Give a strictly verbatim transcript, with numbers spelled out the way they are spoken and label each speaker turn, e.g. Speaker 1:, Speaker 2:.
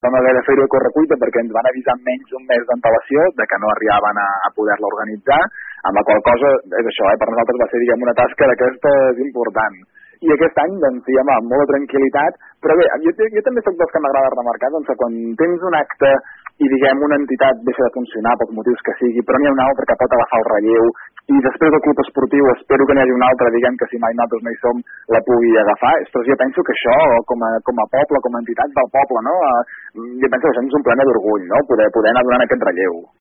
Speaker 1: vam haver de fer-ho a correcuita perquè ens van avisar amb menys d'un mes d'antelació de que no arribaven a, a poder-la organitzar, amb la qual cosa, és això, eh, per nosaltres va ser, diguem, una tasca d'aquestes important. I aquest any, doncs, sí, amb molta tranquil·litat, però bé, jo, jo també soc dels que m'agrada remarcar, doncs, que quan tens un acte i, diguem, una entitat deixa de funcionar pels motius que sigui, però n'hi ha un altre que pot agafar el relleu, i després del club esportiu espero que n'hi hagi un altre, diguem, que si mai nosaltres no hi som, la pugui agafar. Ostres, jo penso que això, com a, com a poble, com a entitat del poble, no? Jo penso que això ens és un plena d'orgull, no? Poder, poder anar donant aquest relleu.